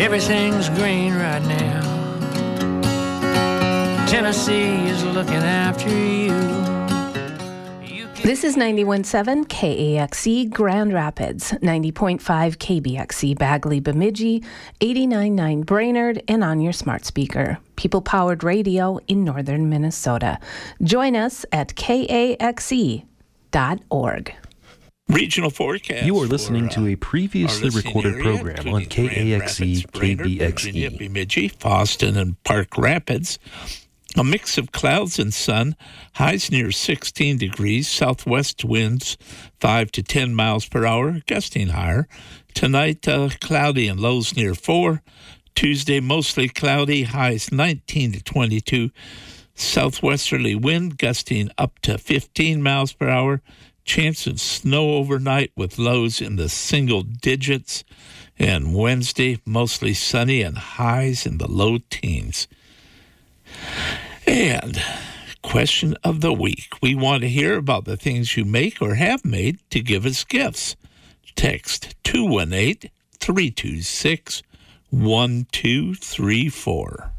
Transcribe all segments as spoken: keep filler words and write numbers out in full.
Everything's green right now. Tennessee is looking after you. This is ninety-one point seven K A X E Grand Rapids, ninety point five K B X E Bagley Bemidji, eighty-nine point nine Brainerd, and on your smart speaker. People-powered radio in northern Minnesota. Join us at K A X E dot org. Regional forecast. You are listening for, uh, to a previously recorded area, program on K A X E, K B X E. Virginia, Bemidji, Fosston, and Park Rapids. A mix of clouds and sun, highs near sixteen degrees, southwest winds five to ten miles per hour, gusting higher. Tonight, uh, cloudy and lows near four. Tuesday, mostly cloudy, highs nineteen to twenty-two. Southwesterly wind gusting up to fifteen miles per hour. Chance of snow overnight with lows in the single digits. And Wednesday, mostly sunny and highs in the low teens. And question of the week. We want to hear about the things you make or have made to give us gifts. Text two one eight, three two six, one two three four.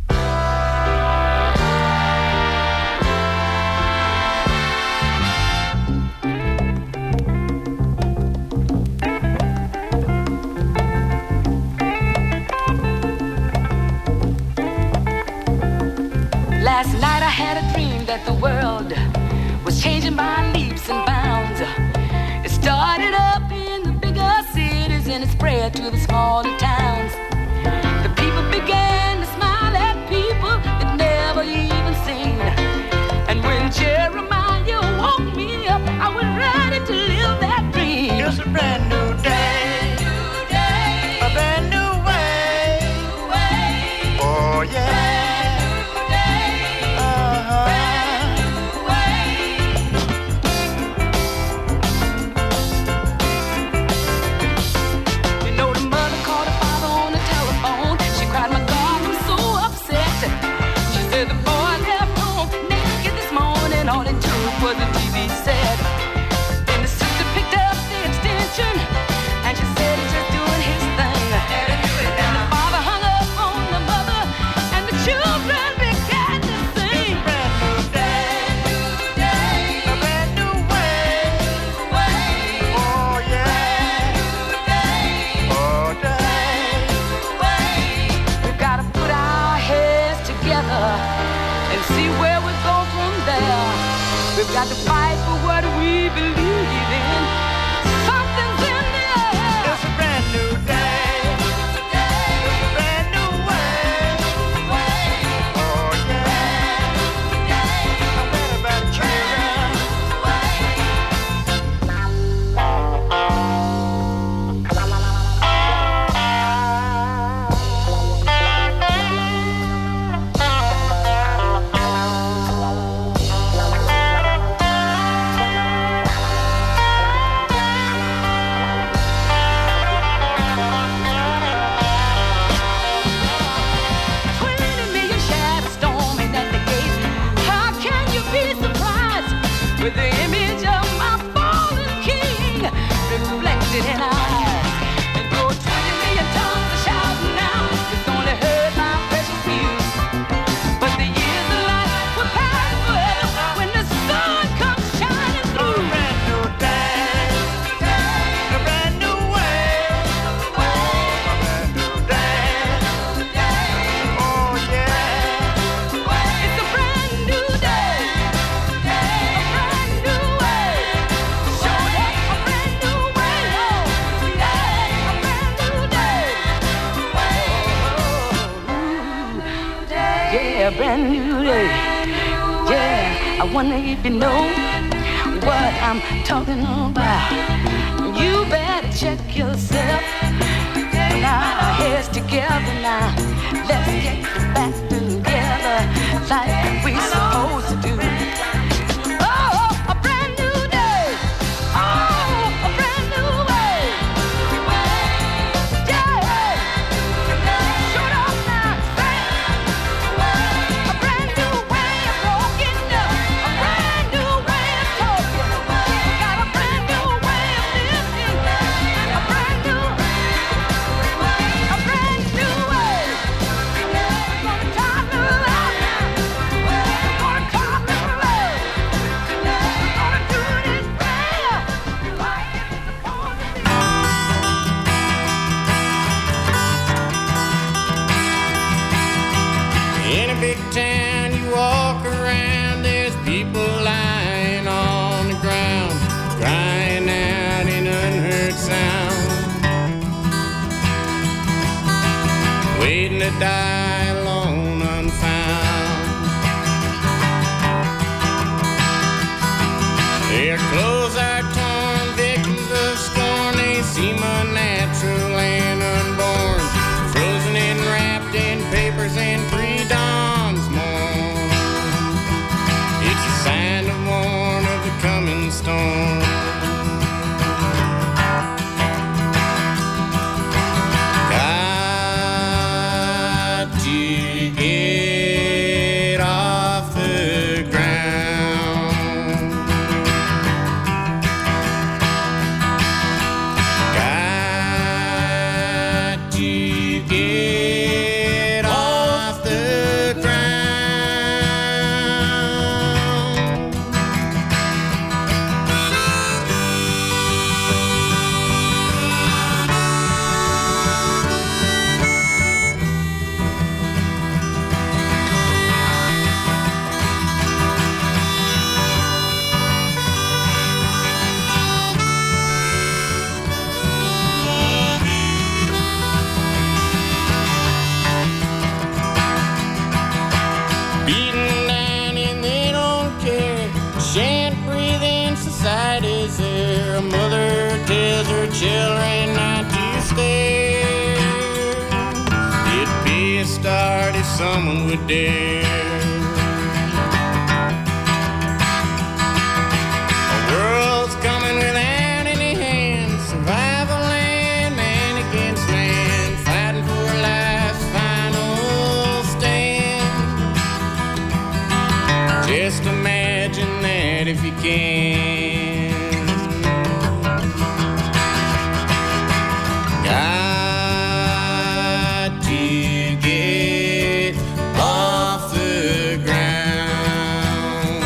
Last night I had a dream that the world was changing by leaps and bounds. It started up in the bigger cities and it spread to the smaller towns. The people began to smile at people they'd never even seen. And when Jeremiah woke me up, I was ready to live that dream. It's a brand new day, new day, a brand new way, new way. Oh yeah. Got to fight for what we believe in. Something's in the air. It's a brand new day. It's a brand new way. Oh yeah. I'm ready about children. With the image of my fallen king reflected in our eyes. And though twenty million tongues are shouting now, it's gonna hurt my precious few. But the years of life will pass forever when the sun comes shining through. A brand new day, a brand new way, a brand new day, oh yeah. It's a brand new day. A brand new day. Yeah, I wonder if you know what I'm talking about. You better check yourself. Now our heads together now. Let's get back together like we supposed to do. Oh, a brand new day. Oh, a brand new way. Yeah. Shoot up now. A brand new way of walking up. A brand new way of talking. We got a brand new way of living. A brand new, a brand big town you walk around, there's people lying on the ground, crying out in unheard sound, waiting to die alone, unfound. Their clothes are torn, victims of scorn, they seem unnatural and unborn, frozen and wrapped in papers and pre-dawn's morn. It's a sign to warn of the coming storm. Got to get off the ground. Got to get off the ground. Beaten down and they don't care, shan't breathe in society's air. A mother tells her children not to stare. It'd be a start if someone would dare. A world's coming without any hands, survival and man against man, fighting for life's final stand. Just imagine that if you can. Got to get off the ground.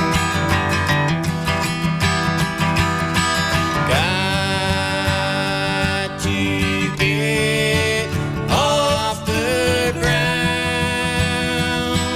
Got to get off the ground.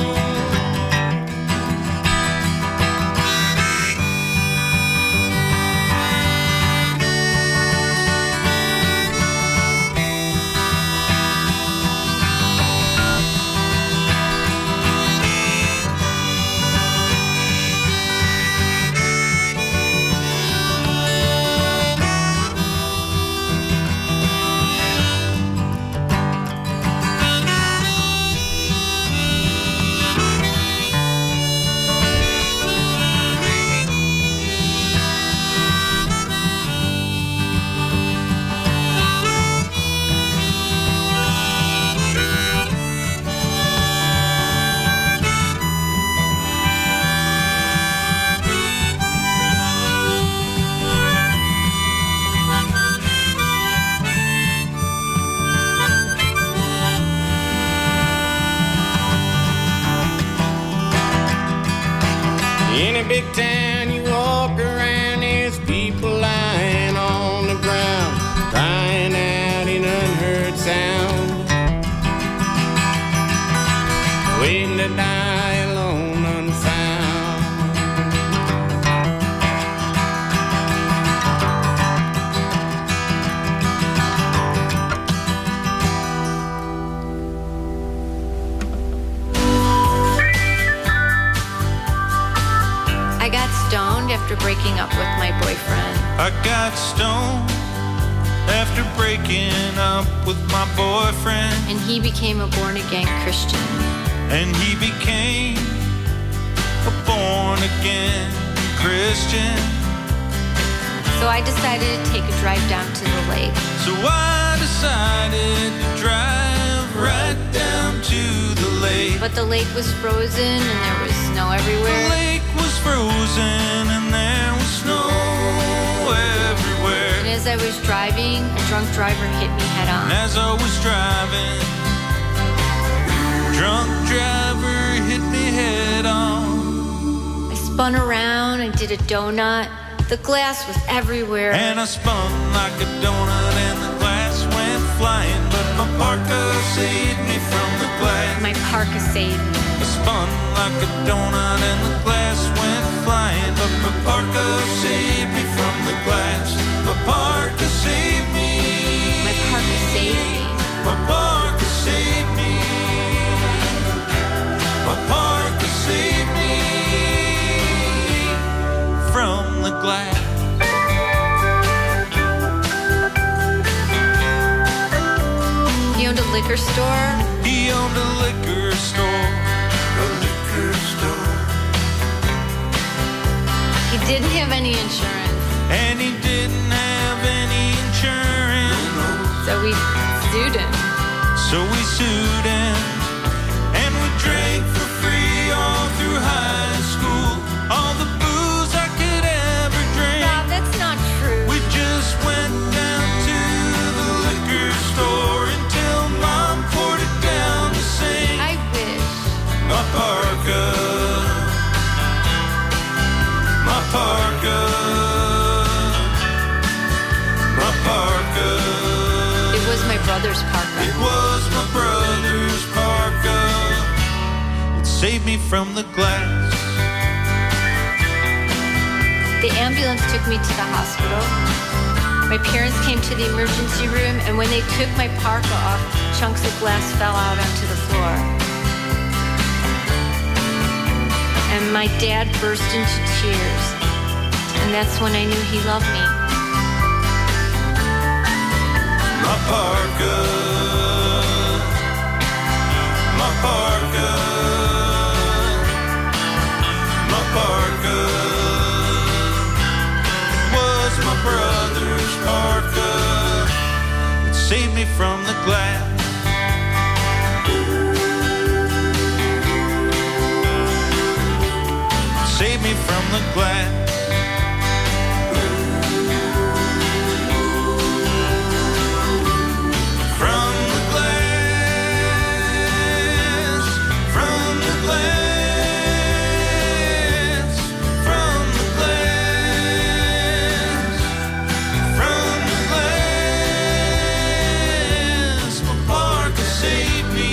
In a big town you walk around, there's people lying on the ground, crying out in unheard sound, waiting to die alone, unfound. I got stoned after breaking up with my boyfriend. I got stoned after breaking up with my boyfriend, And he became a born-again Christian. and he became a born-again Christian. So I decided to take a drive down to the lake. So I decided to drive right down to the lake. But the lake was frozen and there was snow The everywhere. lake was frozen and there was snow everywhere. And as I was driving, a drunk driver hit me head And on. as I was driving, drunk driver hit me head on. I spun around and did a donut. The glass was everywhere. And I spun like a donut and the glass went flying. But my parka saved me from the glass. My parka saved me. I spun like a donut and the glass went flying. But my parka saved me from the glass. My parka saved me. My parka saved me. My parka saved me. My parka saved me from the glass. He owned a liquor store. He owned a liquor store. A liquor store. He didn't have any insurance. And he didn't have any insurance. So we sued him. So we sued him. And we drank for free all through high school. All the booze I could ever drink. Bob, that's not true. We just went down to the liquor store until Mom poured it down to sing. I wish. My parka. My parka. My parka. It was my brother's parka. It was my brother's parka. It saved me from the glass. The ambulance took me to the hospital. My parents came to the emergency room, and when they took my parka off, chunks of glass fell out onto the floor. And my dad burst into tears. And that's when I knew he loved me. My parka. My parka. My parka. Was my brother's parka. It saved me from the glass. Save me from the glass. From the glass. From the glass. From the glass. From the glass. My parka saved me.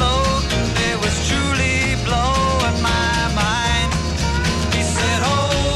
Hold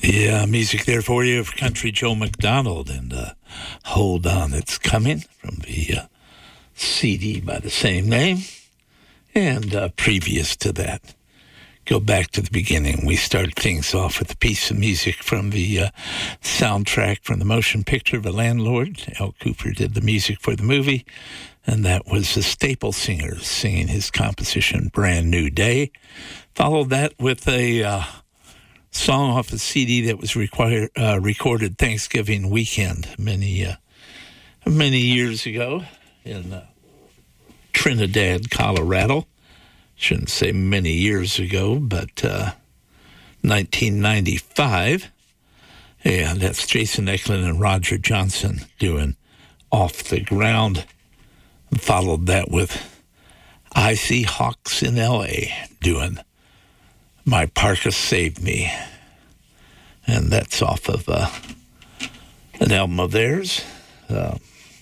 Yeah, music there for you of Country Joe McDonald and uh, Hold On, It's Coming from the uh, C D by the same name. And uh, previous to that, go back to the beginning. We started things off with a piece of music from the uh, soundtrack from the motion picture The Landlord. Al Cooper did the music for the movie, and that was the Staple Singers singing his composition Brand New Day. Followed that with a uh, song off a C D that was required, uh, recorded Thanksgiving weekend many uh, many years ago in uh, Trinidad, Colorado. Shouldn't say many years ago, but uh, nineteen ninety-five. And that's Jason Eklund and Roger Johnson doing Off the Ground. And followed that with I See Hawks in L A doing My Parka Saved Me. And that's off of uh, an album of theirs, uh,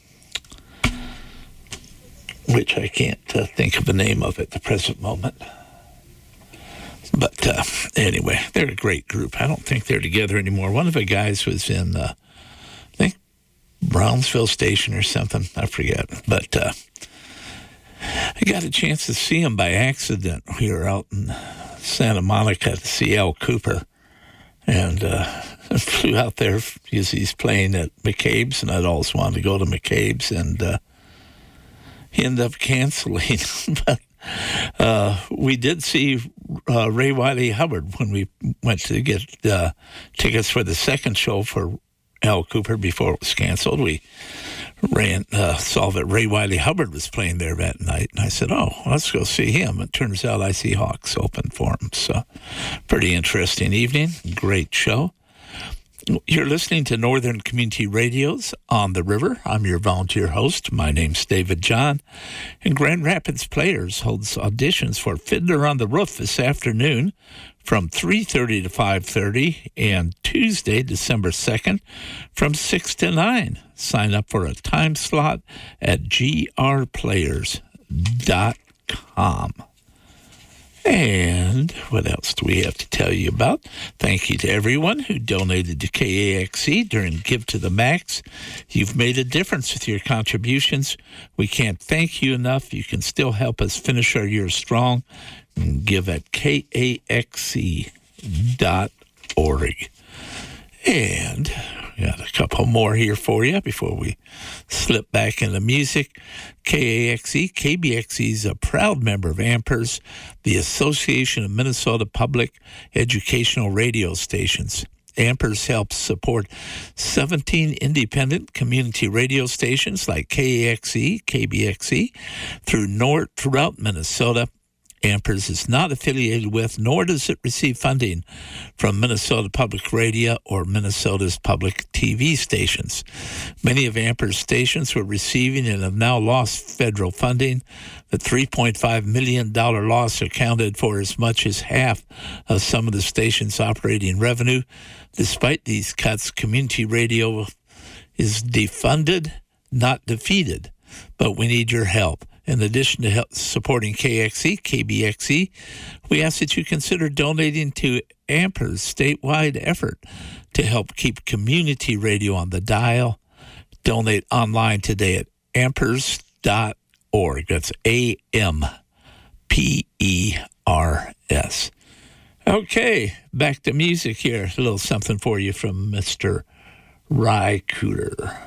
which I can't uh, think of the name of at the present moment. But uh, anyway, they're a great group. I don't think they're together anymore. One of the guys was in, uh, I think, Brownsville Station or something. I forget. But uh, I got a chance to see him by accident. We were out in Santa Monica to see Al Cooper. And uh, flew out there because he's playing at McCabe's, and I'd always wanted to go to McCabe's. And uh, he ended up canceling. But uh, we did see uh, Ray Wiley Hubbard when we went to get uh, tickets for the second show for Al Cooper before it was canceled. We ran, uh, saw that Ray Wiley Hubbard was playing there that night, and I said, oh, let's go see him. It turns out I See Hawks open for him. So pretty interesting evening. Great show. You're listening to Northern Community Radio's On the River. I'm your volunteer host. My name's David John. And Grand Rapids Players holds auditions for Fiddler on the Roof this afternoon from three thirty to five thirty and Tuesday, December second from six to nine. Sign up for a time slot at g r players dot com. And what else do we have to tell you about? Thank you to everyone who donated to K A X E during Give to the Max. You've made a difference with your contributions. We can't thank you enough. You can still help us finish our year strong. And give at k a x e dot org. And we got a couple more here for you before we slip back into music. K A X E, K B X E is a proud member of AMPERS, the Association of Minnesota Public Educational Radio Stations. AMPERS helps support seventeen independent community radio stations like K A X E, K B X E through North, throughout Minnesota. AMPERS is not affiliated with, nor does it receive funding from Minnesota Public Radio or Minnesota's public T V stations. Many of AMPERS stations were receiving and have now lost federal funding. The three point five million dollars loss accounted for as much as half of some of the station's operating revenue. Despite these cuts, community radio is defunded, not defeated. But we need your help. In addition to help supporting K X E, K B X E, we ask that you consider donating to AMPERS' statewide effort to help keep community radio on the dial. Donate online today at ampers dot org. That's A M P E R S. Okay, back to music here. A little something for you from Mister Ry Cooder.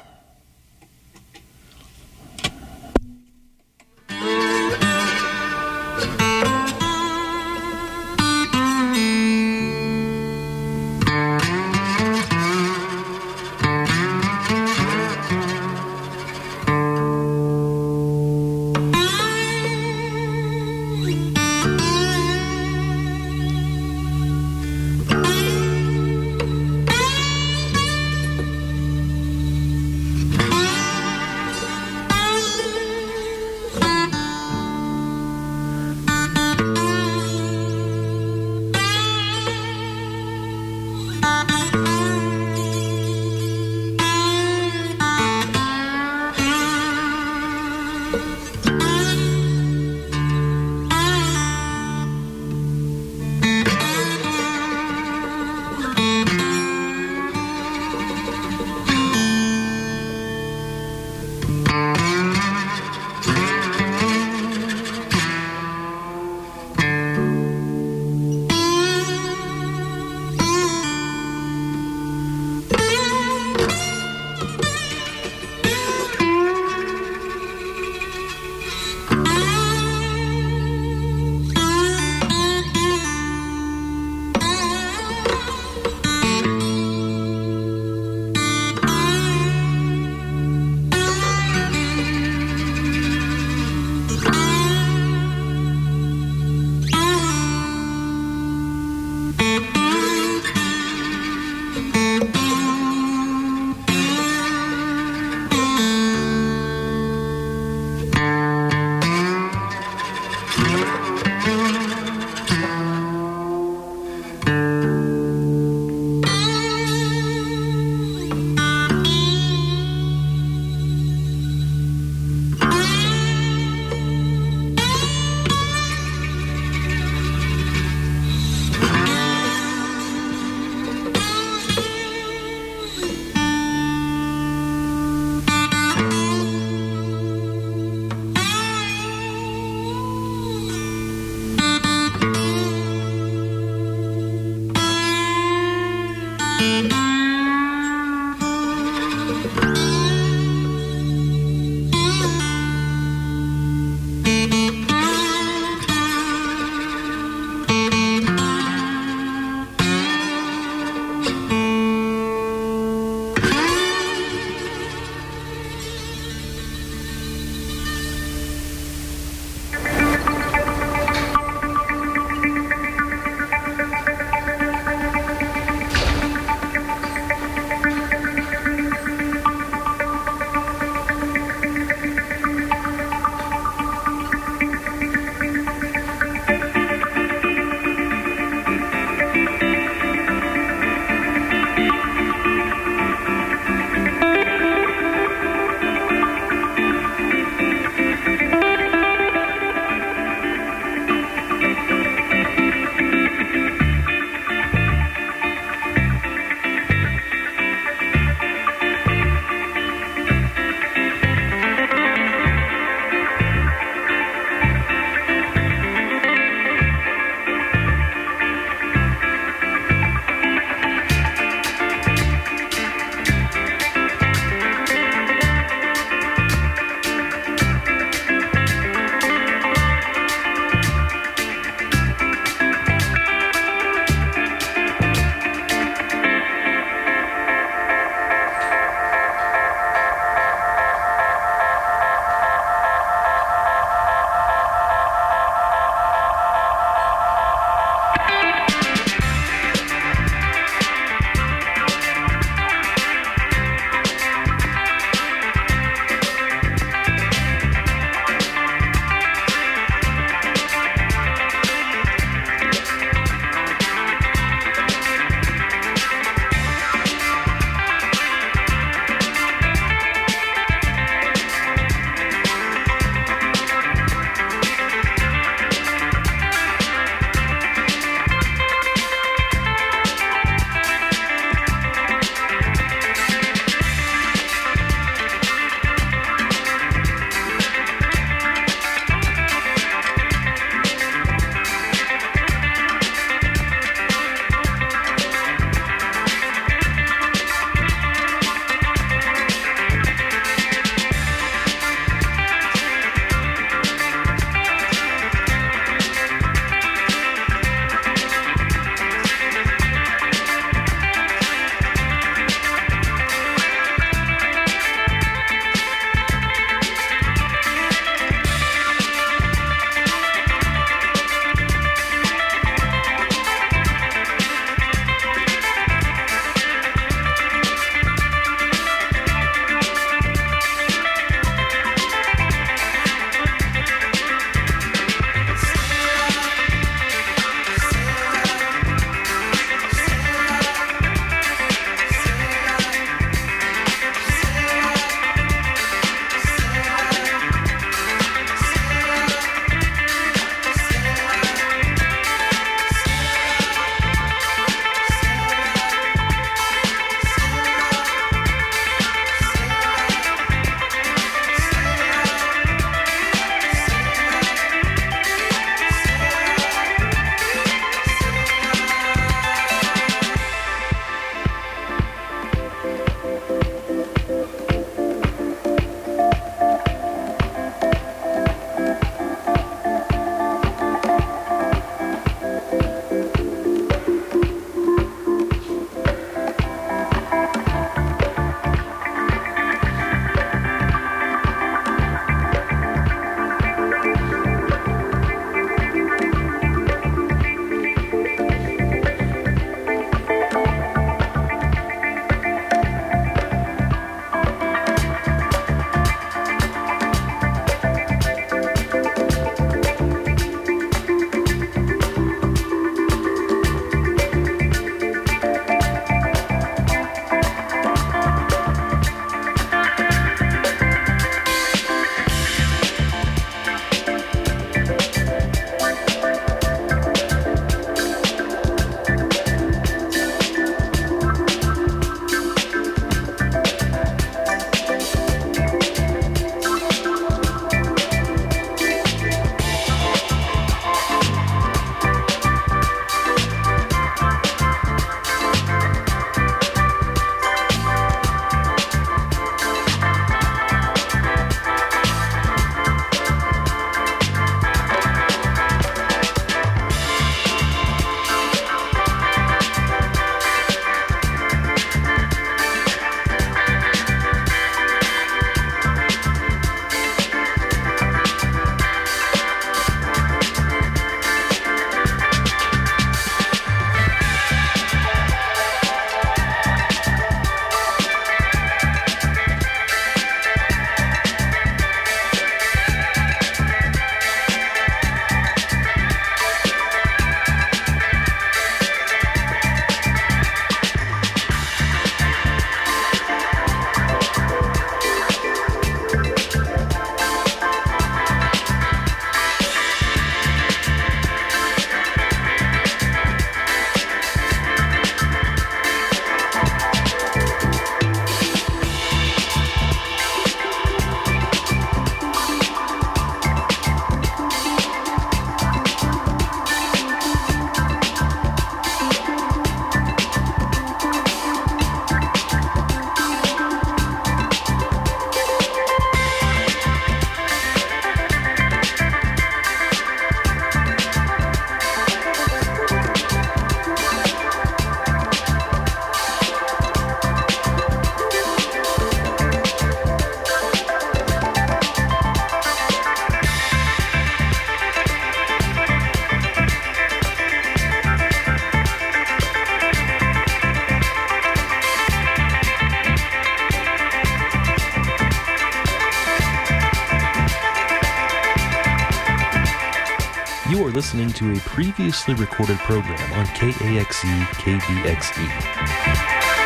listening to a previously recorded program on K A X E K B X E.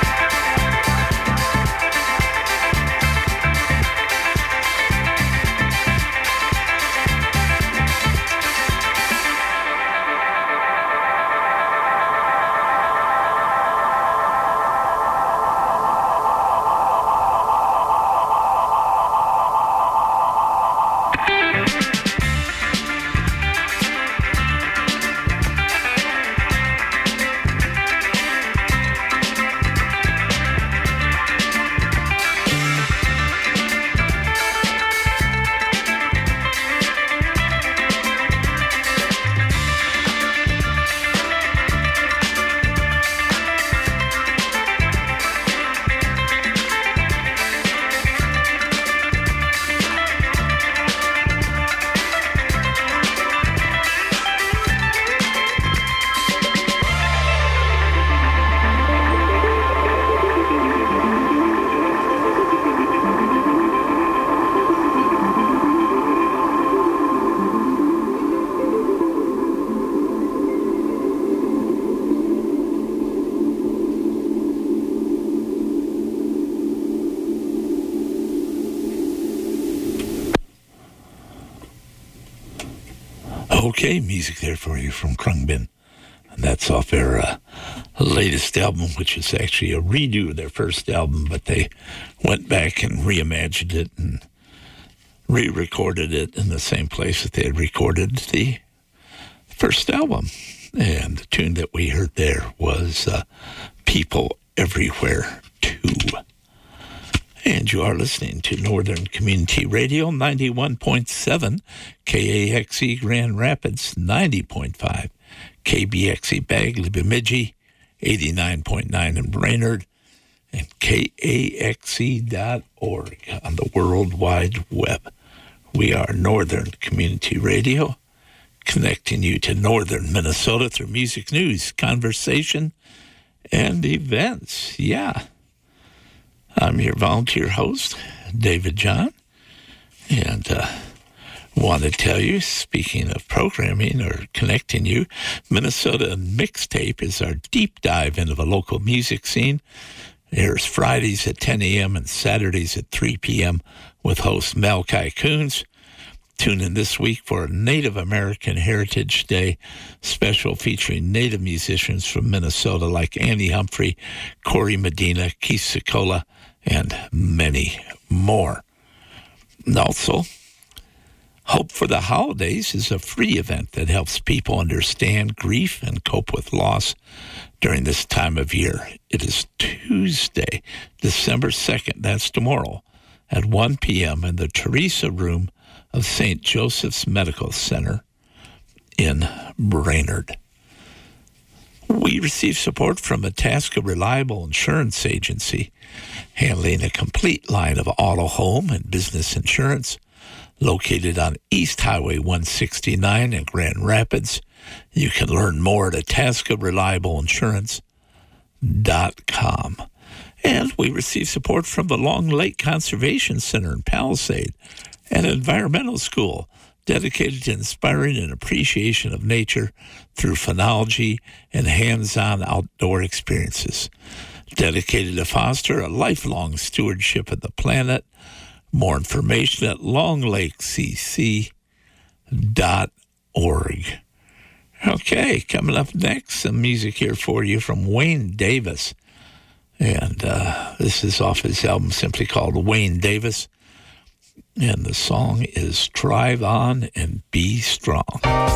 Okay, music there for you from Khruangbin. And that's off their uh, latest album, which is actually a redo of their first album, but they went back and reimagined it and re-recorded it in the same place that they had recorded the first album. And the tune that we heard there was uh, People Everywhere two. And you are listening to Northern Community Radio, ninety-one point seven, K A X E Grand Rapids, ninety point five, K B X E Bagley Bemidji, eighty-nine point nine in Brainerd, and K A X E dot org on the World Wide Web. We are Northern Community Radio, connecting you to Northern Minnesota through music, news, conversation, and events. Yeah. I'm your volunteer host, David John, and uh, want to tell you, speaking of programming or connecting you, Minnesota Mixtape is our deep dive into the local music scene. Airs Fridays at ten a.m. and Saturdays at three p.m. with host Malachi Coons. Tune in this week for a Native American Heritage Day special featuring Native musicians from Minnesota like Andy Humphrey, Corey Medina, Keith Sicola, and many more. And also, Hope for the Holidays is a free event that helps people understand grief and cope with loss during this time of year. It is Tuesday, December second, that's tomorrow, at one p.m. in the Teresa Room of Saint Joseph's Medical Center in Brainerd. We receive support from Itasca Reliable Insurance Agency, handling a complete line of auto, home, and business insurance, located on East Highway one sixty-nine in Grand Rapids. You can learn more at itasca reliable insurance dot com. And we receive support from the Long Lake Conservation Center in Palisade, an environmental school dedicated to inspiring an appreciation of nature through phenology and hands-on outdoor experiences. Dedicated to foster a lifelong stewardship of the planet. More information at long lake c c dot org. Okay, coming up next, some music here for you from Wayne Davis. And uh, this is off his album simply called Wayne Davis. And the song is Drive On and Be Strong.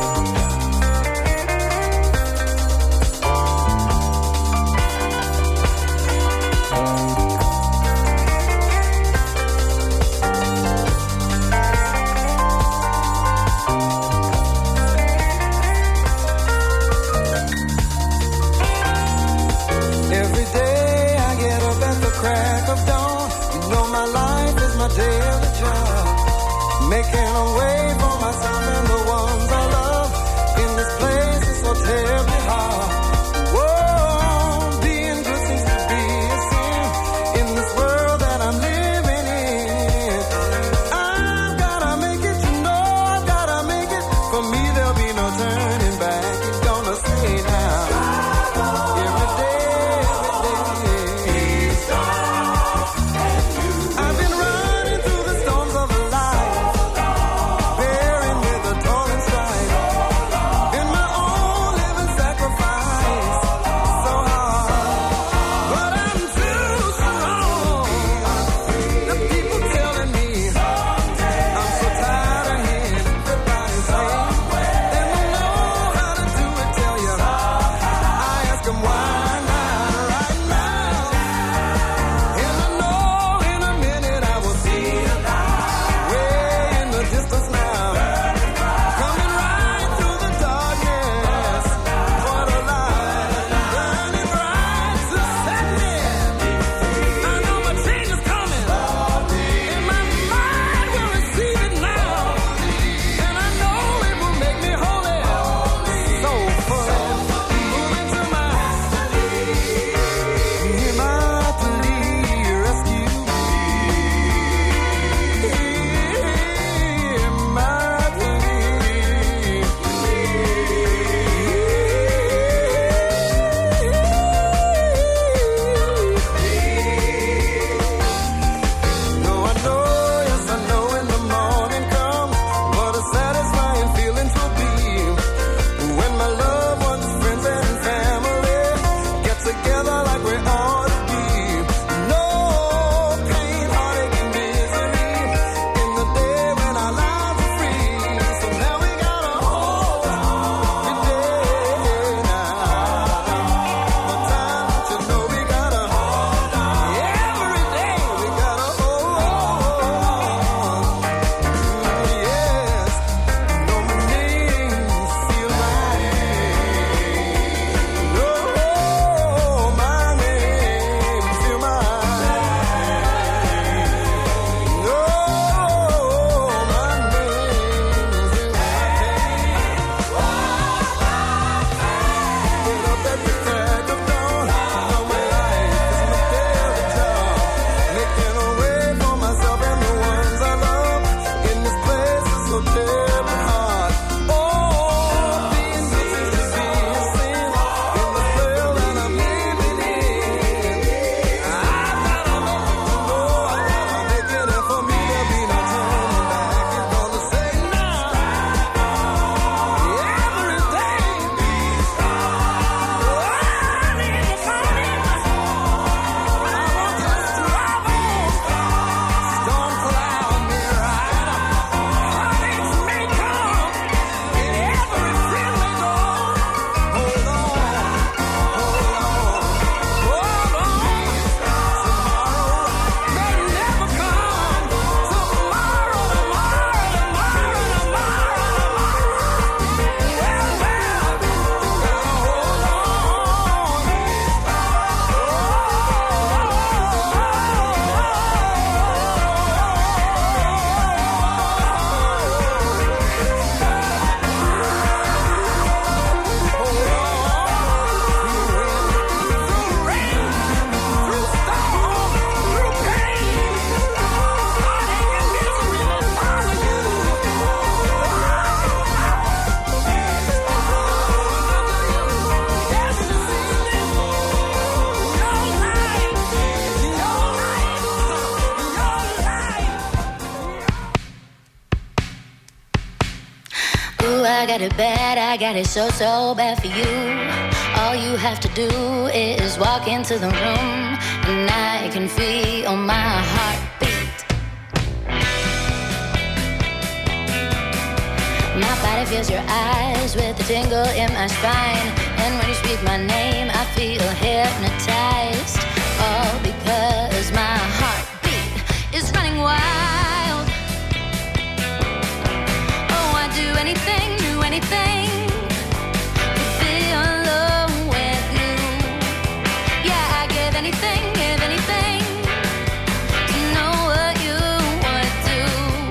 Every day I get up at the crack of dawn. You know my life is my daily job. Making a way for myself and the ones I love. In this place is so terribly hard. Whoa, being good seems to be a sin in this world that I'm living in. I've gotta make it, you know I've gotta make it. For me there'll be no turn. got it bad, I got it so, so bad for you. All you have to do is walk into the room, and I can feel my heartbeat. My body feels your eyes with the tingle in my spine, and when you speak my name, I feel hypnotized. All because my heartbeat is running wild. Oh, I'd do anything, do anything to be alone with you. Yeah, I'd give anything, give anything to know what you would do.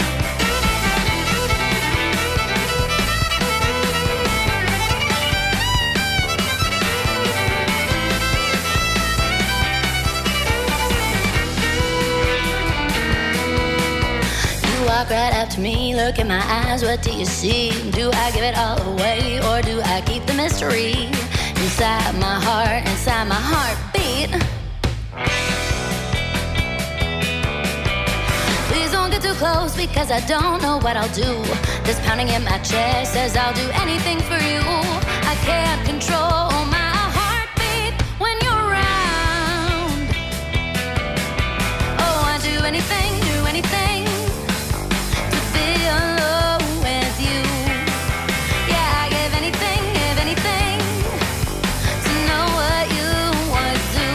Walk right up to me, look in my eyes, what do you see? Do I give it all away, or do I keep the mystery inside my heart, inside my heartbeat? Please don't get too close, because I don't know what I'll do. This pounding in my chest says I'll do anything for you. I can't control my heartbeat when you're around. Oh, I do anything, do anything alone with you. Yeah, I give anything, give anything to know what you would do.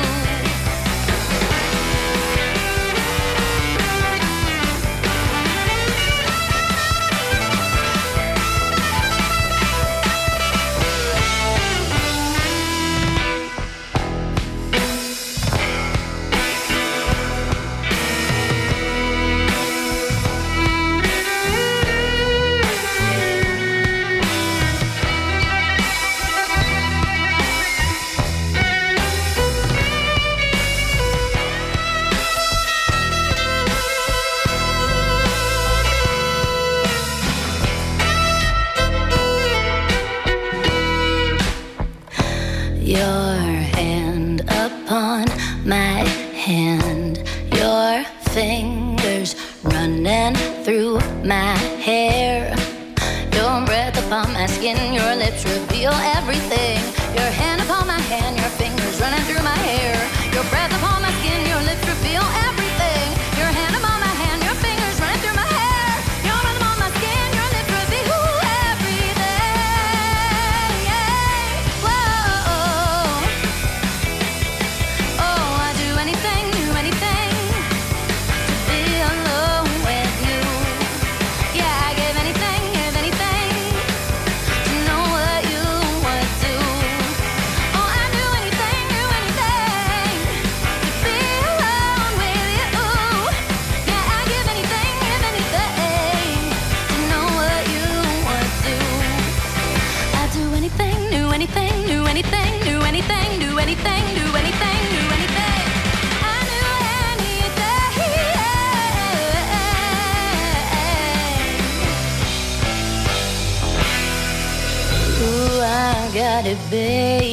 Your hand upon my hand, your fingers running through my hair, your breath upon my skin, your lips reveal everything. Your hand upon my hand, your fingers running through my hair, your breath upon my skin, your lips reveal everything. Your hand upon my hand, your fingers running through my hair, your breath upon my skin, your lips reveal everything. Whoa. Oh, I do anything, do anything to be alone with you. Yeah, I give anything, give anything to know what you would do. Oh, I do anything, do anything to be alone with you. Yeah, I give anything, give anything to know what you would do. I do anything, do anything, do anything, do anything, do anything, do anything, do anything. I do anything. Ooh, I got it bad.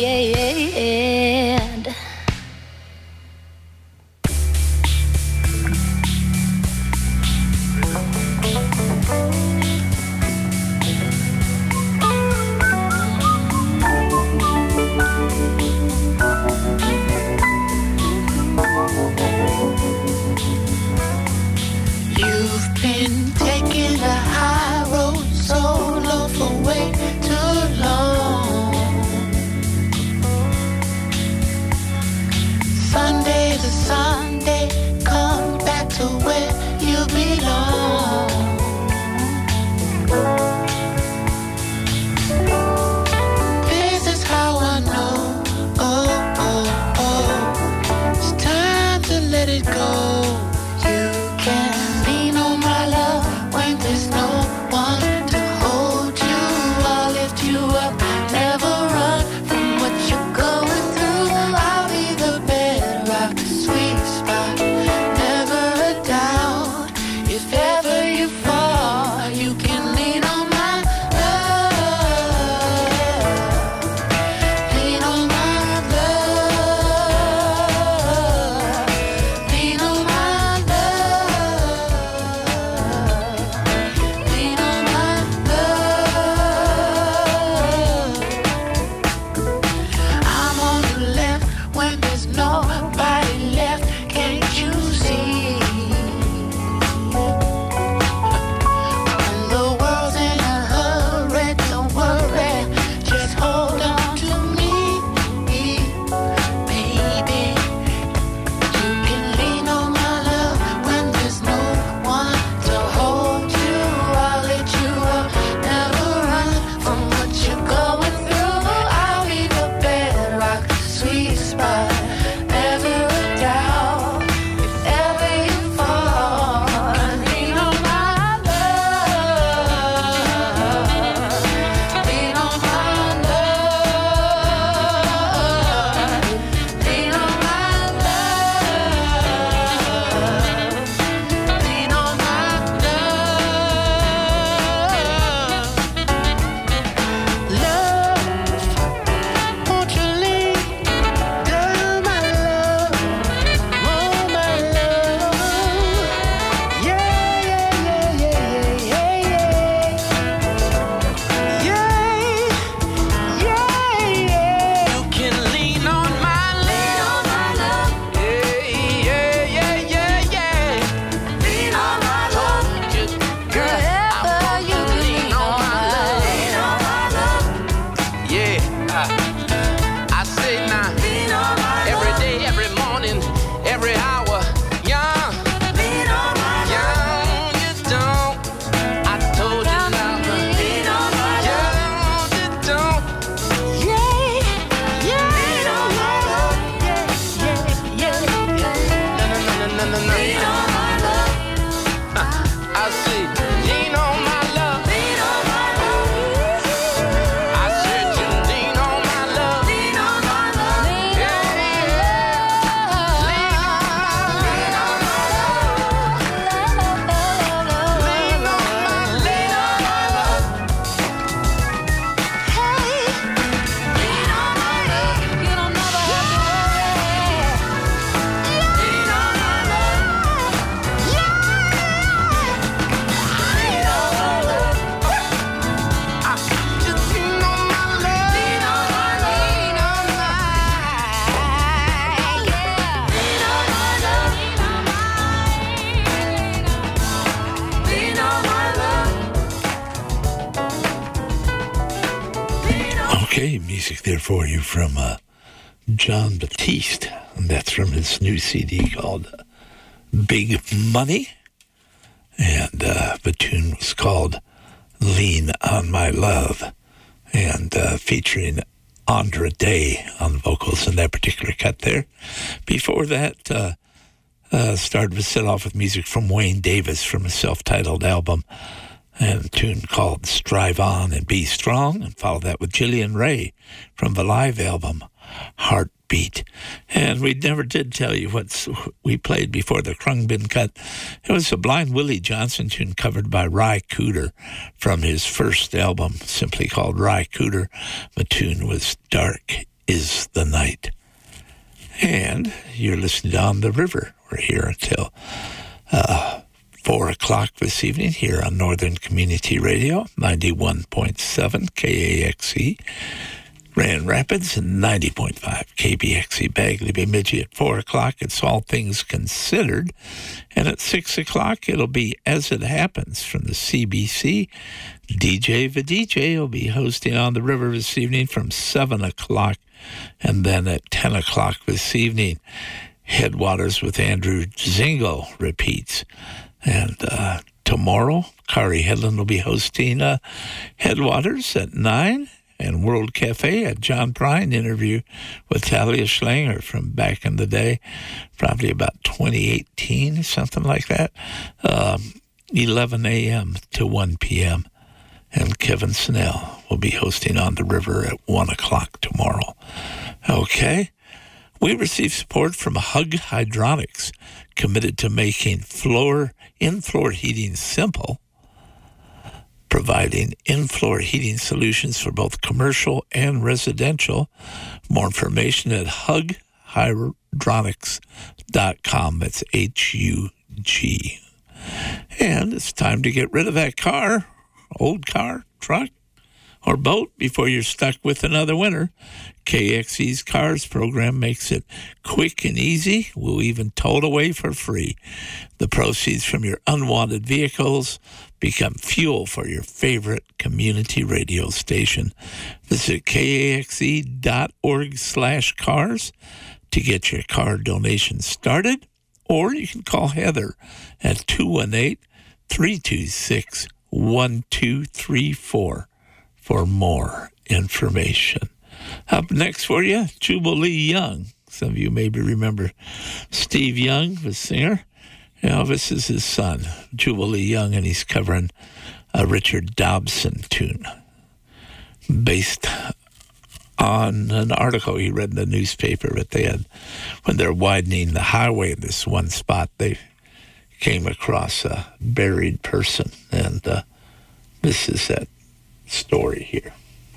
You've been taking the high road solo for way too long. Sunday to Sunday, come back to where you belong. This is how I know, oh, oh, oh, it's time to let it go. You can lean on my love when there's no one to hold you. I'll lift you up, never run from what you're going through. I'll be the bedrock, sweet say now, every day, every morning, every hour, young, young, you don't. I told you now, young, you don't. Yeah, yeah, yeah, yeah, yeah. No, no, no, no, no, no. I say, lean on my love. Lean on my love. I said, you lean on my love. Lean on my love. Lean on my love. Lean on my love. Lean on my lean on my love. Hey, lean on my love. You don't never have to worry. Lean on my love. Yeah. Lean on my love. I just lean on my love. Lean on my love. Lean on my yeah. Lean on my love. Lean on my love. Okay, music there for you from uh, John Batiste, and that's from his new C D called uh, Big Money, and uh, the tune was called Lean on My Love, and uh, featuring Andra Day on vocals in that particular cut there. Before that, uh, uh, started to set off with music from Wayne Davis from a self-titled album, and a tune called Strive On and Be Strong, and follow that with Jillian Ray from the live album Heartbeat. And we never did tell you what we played before the Krungbin cut. It was a Blind Willie Johnson tune covered by Ry Cooder from his first album, simply called Ry Cooder. The tune was Dark Is the Night. And you're listening to On the River. We're here until uh, four o'clock this evening here on Northern Community Radio, ninety-one point seven K A X E, Grand Rapids, and ninety point five K B X E Bagley Bemidji. At four o'clock, it's All Things Considered. And at six o'clock, it'll be As It Happens from the C B C. D J the D J will be hosting On the River this evening from seven o'clock. And then at ten o'clock this evening, Headwaters with Andrew Zingo repeats. And uh, tomorrow, Kari Headland will be hosting uh, Headwaters at nine, and World Cafe at John Prine interview with Talia Schlanger from back in the day, probably about twenty eighteen, something like that, um, eleven a.m. to one p.m. And Kevin Snell will be hosting On the River at one o'clock tomorrow. Okay. We receive support from Hug Hydronics, committed to making floor in-floor heating simple, providing in-floor heating solutions for both commercial and residential. More information at hug hydronics dot com. That's H U G. And it's time to get rid of that car, old car, truck, or boat before you're stuck with another winter. K X E's Cars program makes it quick and easy. We'll even tow it away for free. The proceeds from your unwanted vehicles become fuel for your favorite community radio station. Visit K A X E dot org slash cars to get your car donation started, or you can call Heather at two one eight, three two six, one two three four for more information. Up next for you, Jubilee Young. Some of you maybe remember Steve Young, the singer. Now, this is his son, Jubilee Young, and he's covering a Richard Dobson tune based on an article he read in the newspaper that they had, when they're widening the highway in this one spot, they came across a buried person, and uh, this is that story here.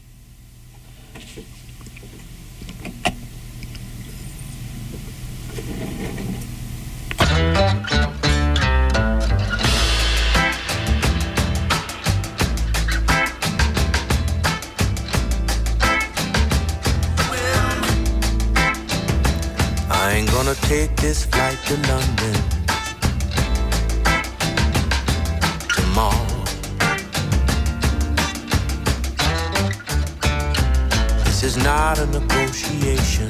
I ain't gonna take this flight to London tomorrow. This is not a negotiation.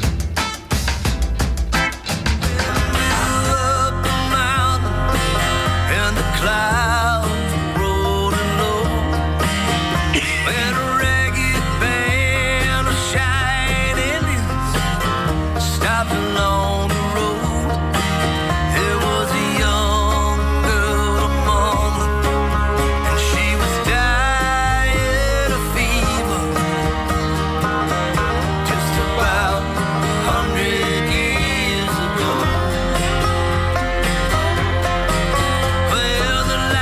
Up the mountain and the clouds rolling low, and a ragged band of shying Indians stopped along the road. There was a young girl among them, and she was dying of fever, just about a hundred years ago. Well, the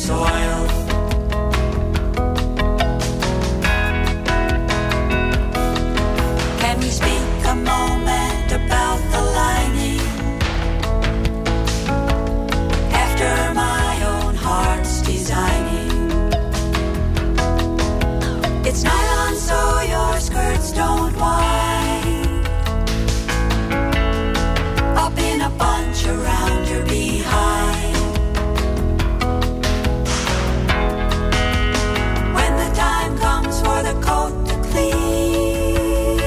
soil. Can we speak a moment about the lining? After my own heart's designing. It's nylon so your skirts don't whine up in a bunch around your behind. When the time comes for the coat to clean,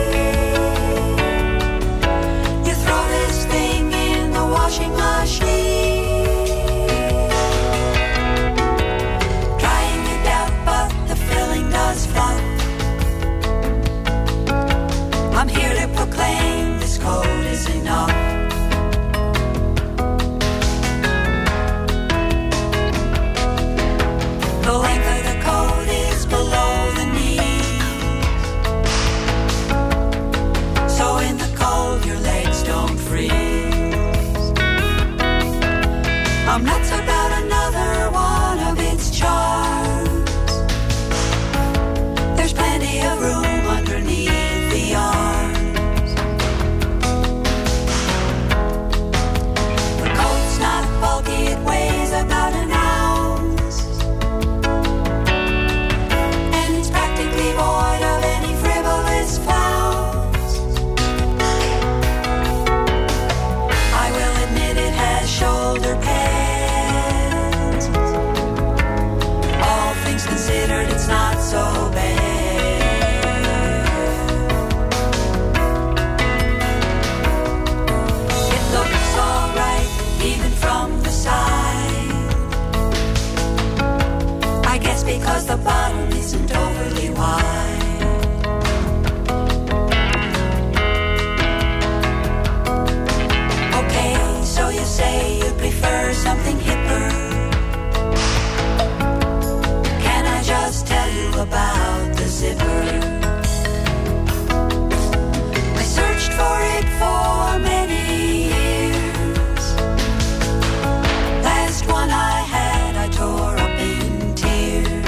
you throw this thing in the washing machine, drying it out, but the filling does fluff. I'm here to proclaim this coat is enough. The length of the coat is below the knees, so in the cold your legs don't freeze. I'm nuts about another one of its charms. There's plenty of room underneath the arms. The coat's not bulky, it weighs about an ounce, and it's practically void of any frivolous flounce. I will admit it has shoulder pads. All things considered, it's not so bad. It looks alright, even from the side. I guess because the bottom isn't overly wide. Okay, so you say you prefer something hipper. Can I just tell you about the zipper? I searched for it for many years. Last one I had, I tore up in tears.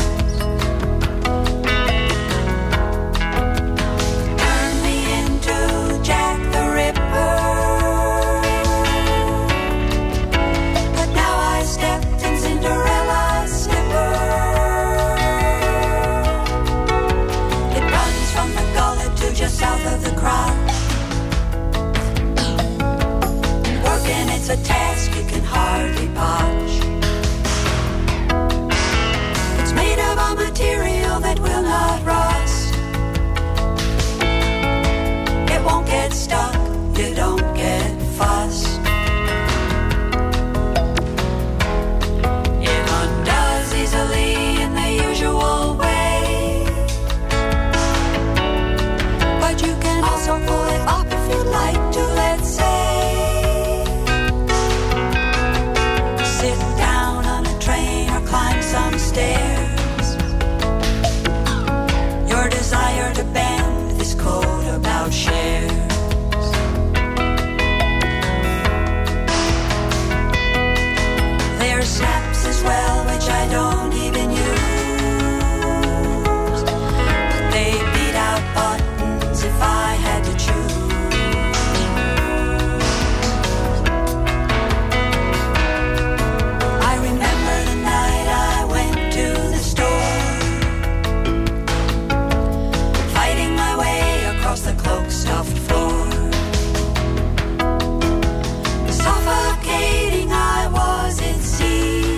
Turned me into Jack the Ripper, but now I stepped in Cinderella's slipper. It runs from the gullet to just south of the crotch. Working, it's a task you can hardly botch.